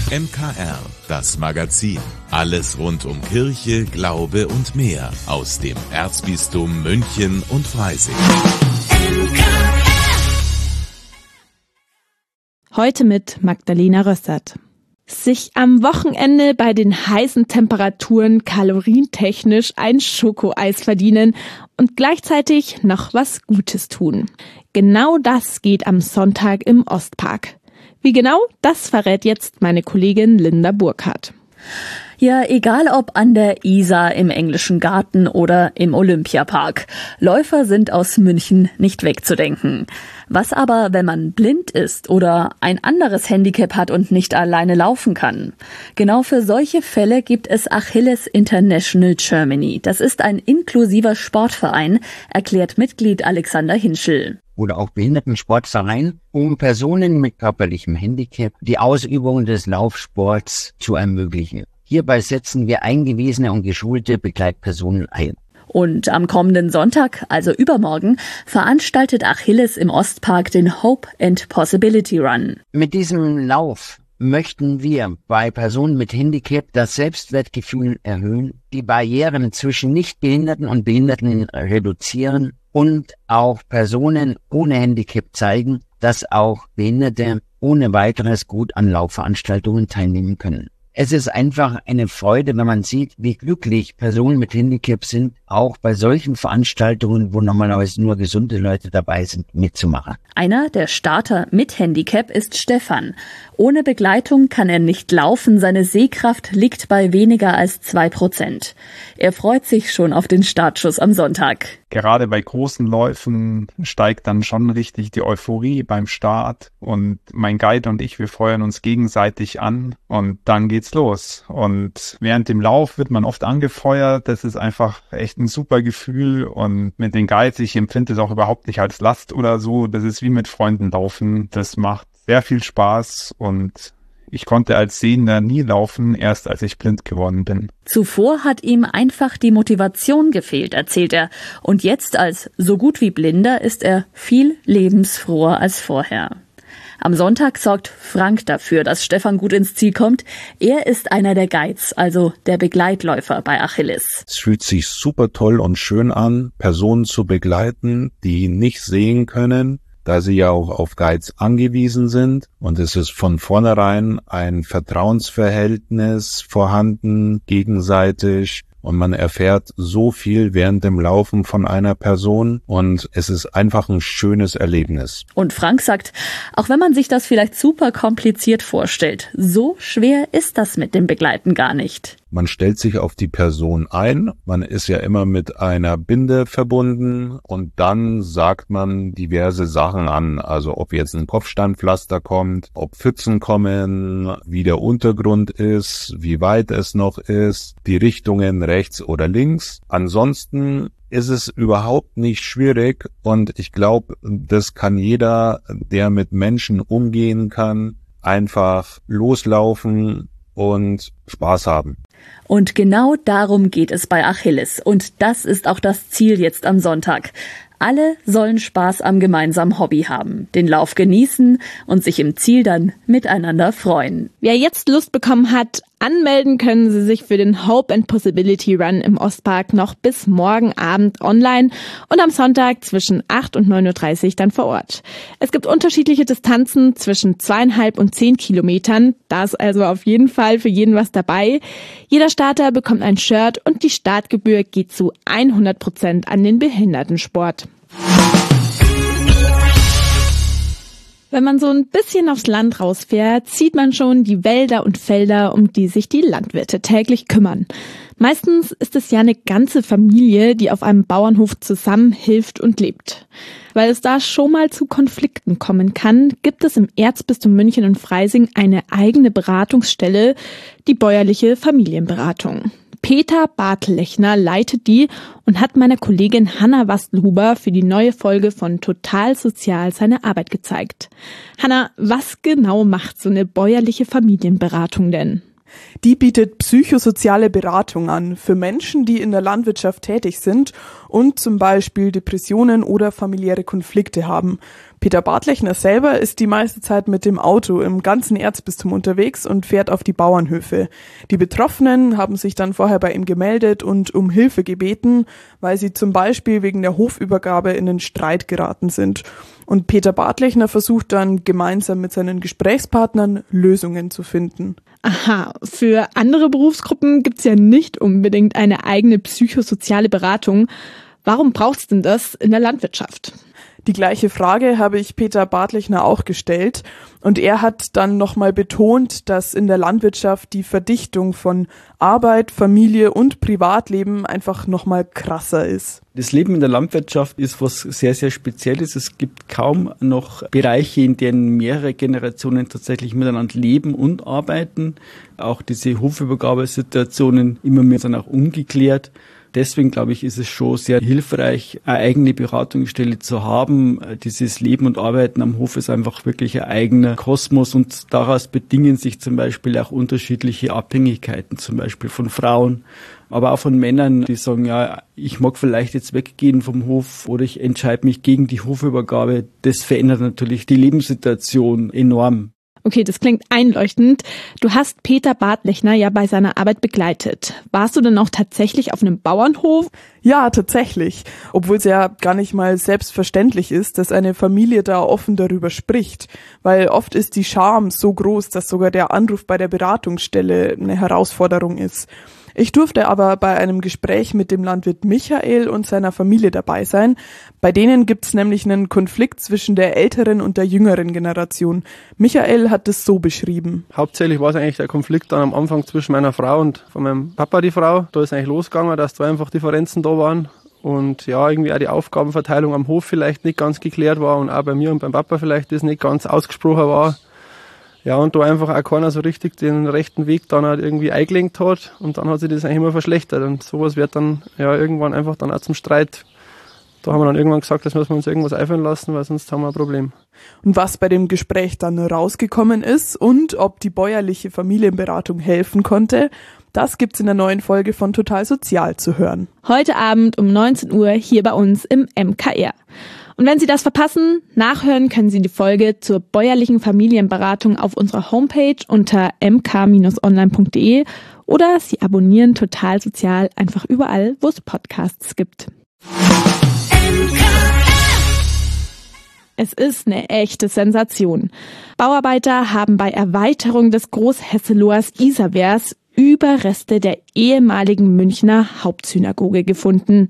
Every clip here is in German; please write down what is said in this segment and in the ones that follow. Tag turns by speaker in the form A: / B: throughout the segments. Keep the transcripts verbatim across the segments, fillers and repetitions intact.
A: M K R, das Magazin. Alles rund um Kirche, Glaube und mehr aus dem Erzbistum München und Freising.
B: Heute mit Magdalena Rössert. Sich am Wochenende bei den heißen Temperaturen kalorientechnisch ein Schokoeis verdienen und gleichzeitig noch was Gutes tun. Genau das geht am Sonntag im Ostpark. Wie genau, das verrät jetzt meine Kollegin Linda Burkhardt.
C: Ja, egal ob an der Isar, im Englischen Garten oder im Olympiapark. Läufer sind aus München nicht wegzudenken. Was aber, wenn man blind ist oder ein anderes Handicap hat und nicht alleine laufen kann? Genau für solche Fälle gibt es Achilles International Germany. Das ist ein inklusiver Sportverein, erklärt Mitglied Alexander Hinschel.
D: Oder auch Behindertensportverein, um Personen mit körperlichem Handicap die Ausübung des Laufsports zu ermöglichen. Hierbei setzen wir eingewiesene und geschulte Begleitpersonen ein.
C: Und am kommenden Sonntag, also übermorgen, veranstaltet Achilles im Ostpark den Hope and Possibility Run.
D: Mit diesem Lauf möchten wir bei Personen mit Handicap das Selbstwertgefühl erhöhen, die Barrieren zwischen Nichtbehinderten und Behinderten reduzieren und auch Personen ohne Handicap zeigen, dass auch Behinderte ohne weiteres gut an Laufveranstaltungen teilnehmen können. Es ist einfach eine Freude, wenn man sieht, wie glücklich Personen mit Handicap sind, auch bei solchen Veranstaltungen, wo normalerweise nur gesunde Leute dabei sind, mitzumachen.
C: Einer der Starter mit Handicap ist Stefan. Ohne Begleitung kann er nicht laufen, seine Sehkraft liegt bei weniger als zwei Prozent. Er freut sich schon auf den Startschuss am Sonntag.
E: Gerade bei großen Läufen steigt dann schon richtig die Euphorie beim Start und mein Guide und ich, wir feuern uns gegenseitig an und dann geht's los. Und während dem Lauf wird man oft angefeuert, das ist einfach echt ein super Gefühl und mit den Guides, ich empfinde es auch überhaupt nicht als Last oder so, das ist wie mit Freunden laufen, das macht sehr viel Spaß und ich konnte als Sehender nie laufen, erst als ich blind geworden bin.
C: Zuvor hat ihm einfach die Motivation gefehlt, erzählt er. Und jetzt als so gut wie Blinder ist er viel lebensfroher als vorher. Am Sonntag sorgt Frank dafür, dass Stefan gut ins Ziel kommt. Er ist einer der Guides, also der Begleitläufer bei Achilles.
F: Es fühlt sich super toll und schön an, Personen zu begleiten, die nicht sehen können, da sie ja auch auf Guides angewiesen sind. Und es ist von vornherein ein Vertrauensverhältnis vorhanden, gegenseitig. Und man erfährt so viel während dem Laufen von einer Person und es ist einfach ein schönes Erlebnis.
C: Und Frank sagt, auch wenn man sich das vielleicht super kompliziert vorstellt, so schwer ist das mit dem Begleiten gar nicht.
F: Man stellt sich auf die Person ein, man ist ja immer mit einer Binde verbunden und dann sagt man diverse Sachen an, also ob jetzt ein Kopfsteinpflaster kommt, ob Pfützen kommen, wie der Untergrund ist, wie weit es noch ist, die Richtungen rechts oder links. Ansonsten ist es überhaupt nicht schwierig und ich glaube, das kann jeder, der mit Menschen umgehen kann, einfach loslaufen und Spaß haben.
C: Und genau darum geht es bei Achilles. Und das ist auch das Ziel jetzt am Sonntag. Alle sollen Spaß am gemeinsamen Hobby haben, den Lauf genießen und sich im Ziel dann miteinander freuen.
B: Wer jetzt Lust bekommen hat, anmelden können Sie sich für den Hope and Possibility Run im Ostpark noch bis morgen Abend online und am Sonntag zwischen acht und neun Uhr dreißig dann vor Ort. Es gibt unterschiedliche Distanzen zwischen zweieinhalb und zehn Kilometern. Da ist also auf jeden Fall für jeden was dabei. Jeder Starter bekommt ein Shirt und die Startgebühr geht zu hundert Prozent an den Behindertensport. Wenn man so ein bisschen aufs Land rausfährt, sieht man schon die Wälder und Felder, um die sich die Landwirte täglich kümmern. Meistens ist es ja eine ganze Familie, die auf einem Bauernhof zusammenhilft und lebt. Weil es da schon mal zu Konflikten kommen kann, gibt es im Erzbistum München und Freising eine eigene Beratungsstelle, die bäuerliche Familienberatung. Peter Bartlechner leitet die und hat meiner Kollegin Hanna Wastelhuber für die neue Folge von Total Sozial seine Arbeit gezeigt. Hanna, was genau macht so eine bäuerliche Familienberatung denn?
G: Die bietet psychosoziale Beratung an für Menschen, die in der Landwirtschaft tätig sind und zum Beispiel Depressionen oder familiäre Konflikte haben. Peter Bartlechner selber ist die meiste Zeit mit dem Auto im ganzen Erzbistum unterwegs und fährt auf die Bauernhöfe. Die Betroffenen haben sich dann vorher bei ihm gemeldet und um Hilfe gebeten, weil sie zum Beispiel wegen der Hofübergabe in einen Streit geraten sind. Und Peter Bartlechner versucht dann gemeinsam mit seinen Gesprächspartnern Lösungen zu finden.
B: Aha, für andere Berufsgruppen gibt's ja nicht unbedingt eine eigene psychosoziale Beratung. Warum braucht's denn das in der Landwirtschaft?
G: Die gleiche Frage habe ich Peter Bartlechner auch gestellt und er hat dann nochmal betont, dass in der Landwirtschaft die Verdichtung von Arbeit, Familie und Privatleben einfach nochmal krasser ist.
H: Das Leben in der Landwirtschaft ist was sehr, sehr Spezielles. Es gibt kaum noch Bereiche, in denen mehrere Generationen tatsächlich miteinander leben und arbeiten. Auch diese Hofübergabesituationen immer mehr sind auch ungeklärt. Deswegen, glaube ich, ist es schon sehr hilfreich, eine eigene Beratungsstelle zu haben. Dieses Leben und Arbeiten am Hof ist einfach wirklich ein eigener Kosmos und daraus bedingen sich zum Beispiel auch unterschiedliche Abhängigkeiten, zum Beispiel von Frauen, aber auch von Männern, die sagen, ja, ich mag vielleicht jetzt weggehen vom Hof oder ich entscheide mich gegen die Hofübergabe. Das verändert natürlich die Lebenssituation enorm.
B: Okay, das klingt einleuchtend. Du hast Peter Bartlechner ja bei seiner Arbeit begleitet. Warst du denn auch tatsächlich auf einem Bauernhof?
G: Ja, tatsächlich. Obwohl es ja gar nicht mal selbstverständlich ist, dass eine Familie da offen darüber spricht. Weil oft ist die Scham so groß, dass sogar der Anruf bei der Beratungsstelle eine Herausforderung ist. Ich durfte aber bei einem Gespräch mit dem Landwirt Michael und seiner Familie dabei sein. Bei denen gibt's nämlich einen Konflikt zwischen der älteren und der jüngeren Generation. Michael hat es so beschrieben.
I: Hauptsächlich war es eigentlich der Konflikt dann am Anfang zwischen meiner Frau und von meinem Papa, die Frau. Da ist eigentlich losgegangen, dass da einfach Differenzen da waren. Und ja, irgendwie auch die Aufgabenverteilung am Hof vielleicht nicht ganz geklärt war und auch bei mir und beim Papa vielleicht das nicht ganz ausgesprochen war. Ja, und da einfach auch keiner so richtig den rechten Weg dann halt irgendwie eingelenkt hat und dann hat sich das eigentlich immer verschlechtert und sowas wird dann ja irgendwann einfach dann auch zum Streit. Da haben wir dann irgendwann gesagt, das müssen wir uns irgendwas einfallen lassen, weil sonst haben wir ein Problem.
G: Und was bei dem Gespräch dann rausgekommen ist und ob die bäuerliche Familienberatung helfen konnte, das gibt's in der neuen Folge von Total Sozial zu hören.
B: Heute Abend um neunzehn Uhr hier bei uns im M K R. Und wenn Sie das verpassen, nachhören können Sie die Folge zur bäuerlichen Familienberatung auf unserer Homepage unter m k Bindestrich online punkt d e oder Sie abonnieren Total Sozial einfach überall, wo es Podcasts gibt. Es ist eine echte Sensation. Bauarbeiter haben bei Erweiterung des Großhesseloers Isarwehrs Überreste der ehemaligen Münchner Hauptsynagoge gefunden.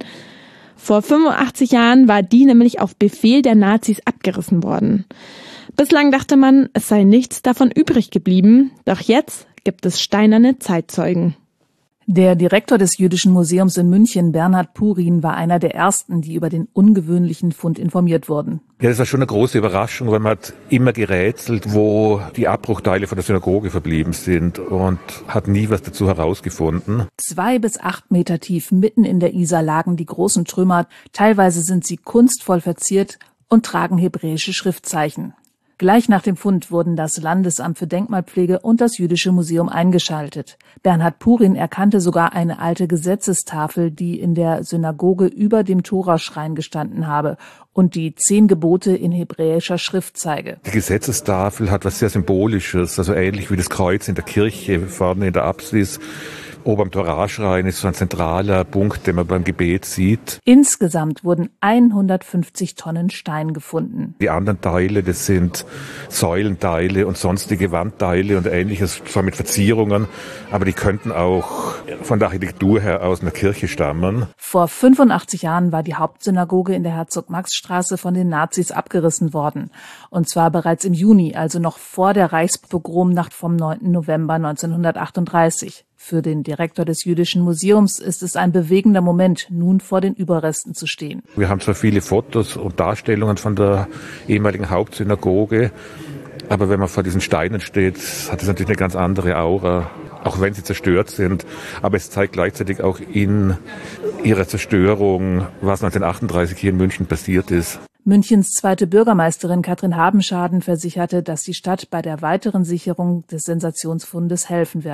B: Vor fünfundachtzig Jahren war die nämlich auf Befehl der Nazis abgerissen worden. Bislang dachte man, es sei nichts davon übrig geblieben, doch jetzt gibt es steinerne Zeitzeugen.
J: Der Direktor des Jüdischen Museums in München, Bernhard Purin, war einer der ersten, die über den ungewöhnlichen Fund informiert wurden.
K: Ja, das war schon eine große Überraschung, weil man hat immer gerätselt, wo die Abbruchteile von der Synagoge verblieben sind und hat nie was dazu herausgefunden.
J: Zwei bis acht Meter tief mitten in der Isar lagen die großen Trümmer. Teilweise sind sie kunstvoll verziert und tragen hebräische Schriftzeichen. Gleich nach dem Fund wurden das Landesamt für Denkmalpflege und das Jüdische Museum eingeschaltet. Bernhard Purin erkannte sogar eine alte Gesetzestafel, die in der Synagoge über dem Toraschrein gestanden habe und die zehn Gebote in hebräischer Schrift zeige.
K: Die Gesetzestafel hat was sehr Symbolisches, also ähnlich wie das Kreuz in der Kirche vorne in der Apsis. Ober am Toraschrein ist so ein zentraler Punkt, den man beim Gebet sieht.
J: Insgesamt wurden hundertfünfzig Tonnen Stein gefunden.
K: Die anderen Teile, das sind Säulenteile und sonstige Wandteile und ähnliches, zwar mit Verzierungen, aber die könnten auch von der Architektur her aus einer Kirche stammen.
J: Vor fünfundachtzig Jahren war die Hauptsynagoge in der Herzog-Max-Straße von den Nazis abgerissen worden. Und zwar bereits im Juni, also noch vor der Reichspogromnacht vom neunten November neunzehnhundertachtunddreißig. Für den Direktor des Jüdischen Museums ist es ein bewegender Moment, nun vor den Überresten zu stehen.
K: Wir haben zwar viele Fotos und Darstellungen von der ehemaligen Hauptsynagoge, aber wenn man vor diesen Steinen steht, hat es natürlich eine ganz andere Aura, auch wenn sie zerstört sind. Aber es zeigt gleichzeitig auch in ihrer Zerstörung, was neunzehnhundertachtunddreißig hier in München passiert ist.
J: Münchens zweite Bürgermeisterin Katrin Habenschaden versicherte, dass die Stadt bei der weiteren Sicherung des Sensationsfundes helfen werde.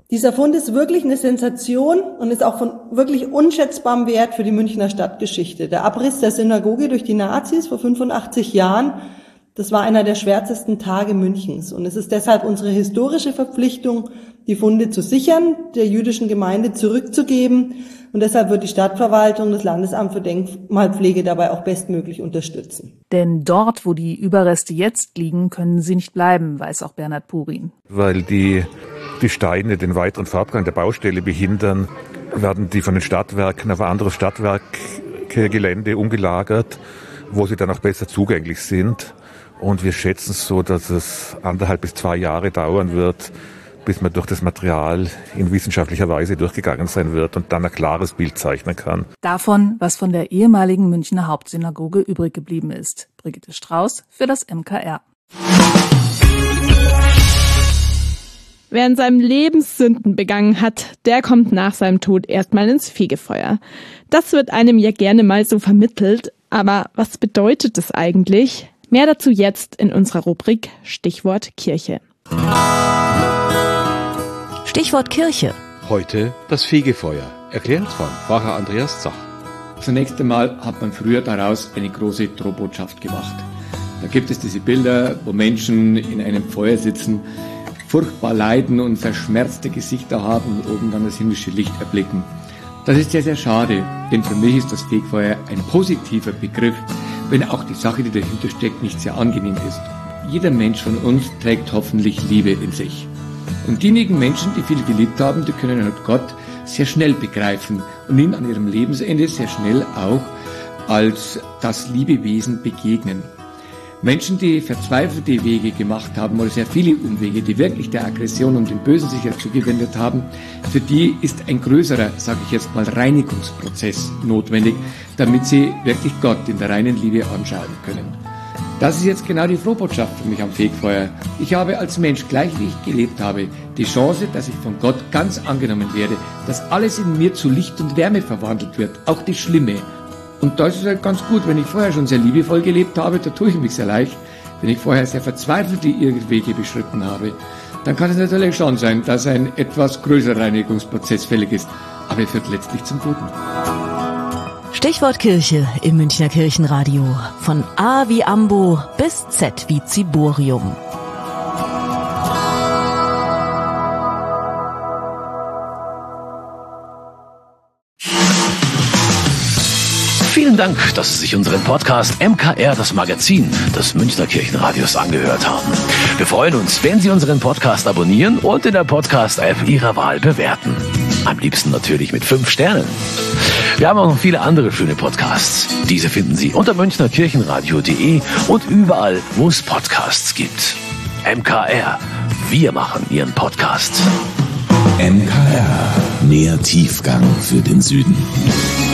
L: Dieser Fund ist wirklich eine Sensation und ist auch von wirklich unschätzbarem Wert für die Münchner Stadtgeschichte. Der Abriss der Synagoge durch die Nazis vor fünfundachtzig Jahren, das war einer der schwärzesten Tage Münchens. Und es ist deshalb unsere historische Verpflichtung, die Funde zu sichern, der jüdischen Gemeinde zurückzugeben. Und deshalb wird die Stadtverwaltung, das Landesamt für Denkmalpflege dabei auch bestmöglich unterstützen.
J: Denn dort, wo die Überreste jetzt liegen, können sie nicht bleiben, weiß auch Bernhard Purin.
K: Weil die, die Steine den weiteren Fortgang der Baustelle behindern, werden die von den Stadtwerken auf ein anderes Stadtwerkgelände umgelagert, wo sie dann auch besser zugänglich sind. Und wir schätzen es so, dass es anderthalb bis zwei Jahre dauern wird, bis man durch das Material in wissenschaftlicher Weise durchgegangen sein wird und dann ein klares Bild zeichnen kann.
J: Davon, was von der ehemaligen Münchner Hauptsynagoge übrig geblieben ist. Brigitte Strauß für das M K R.
B: Wer in seinem Leben Sünden begangen hat, der kommt nach seinem Tod erstmal ins Fegefeuer. Das wird einem ja gerne mal so vermittelt, aber was bedeutet das eigentlich? Mehr dazu jetzt in unserer Rubrik Stichwort Kirche.
M: Stichwort Kirche.
N: Heute das Fegefeuer, erklärt von Pfarrer Andreas Zach.
O: Zunächst einmal hat man früher daraus eine große Drohbotschaft gemacht. Da gibt es diese Bilder, wo Menschen in einem Feuer sitzen, furchtbar leiden und verschmerzte Gesichter haben und oben dann das himmlische Licht erblicken. Das ist sehr, sehr schade, denn für mich ist das Fegefeuer ein positiver Begriff, wenn auch die Sache, die dahinter steckt, nicht sehr angenehm ist. Jeder Mensch von uns trägt hoffentlich Liebe in sich. Und diejenigen Menschen, die viel geliebt haben, die können halt Gott sehr schnell begreifen und ihm an ihrem Lebensende sehr schnell auch als das Liebewesen begegnen. Menschen, die verzweifelte Wege gemacht haben oder sehr viele Umwege, die wirklich der Aggression und dem Bösen sich ja zugewendet haben, für die ist ein größerer, sage ich jetzt mal, Reinigungsprozess notwendig, damit sie wirklich Gott in der reinen Liebe anschauen können. Das ist jetzt genau die Frohbotschaft für mich am Fegefeuer. Ich habe als Mensch, gleich wie ich gelebt habe, die Chance, dass ich von Gott ganz angenommen werde, dass alles in mir zu Licht und Wärme verwandelt wird, auch das Schlimme. Und das ist halt ganz gut, wenn ich vorher schon sehr liebevoll gelebt habe, da tue ich mich sehr leicht. Wenn ich vorher sehr verzweifelte Irrwege beschritten habe, dann kann es natürlich schon sein, dass ein etwas größerer Reinigungsprozess fällig ist. Aber er führt letztlich zum Guten.
M: Stichwort Kirche im Münchner Kirchenradio. Von A wie Ambo bis Z wie Ziborium.
P: Vielen Dank, dass Sie sich unseren Podcast M K R, das Magazin des Münchner Kirchenradios, angehört haben. Wir freuen uns, wenn Sie unseren Podcast abonnieren und in der Podcast-App Ihrer Wahl bewerten. Am liebsten natürlich mit fünf Sternen. Wir haben auch noch viele andere schöne Podcasts. Diese finden Sie unter münchner kirchenradio punkt de und überall, wo es Podcasts gibt. M K R, wir machen Ihren Podcast.
A: M K R, mehr Tiefgang für den Süden.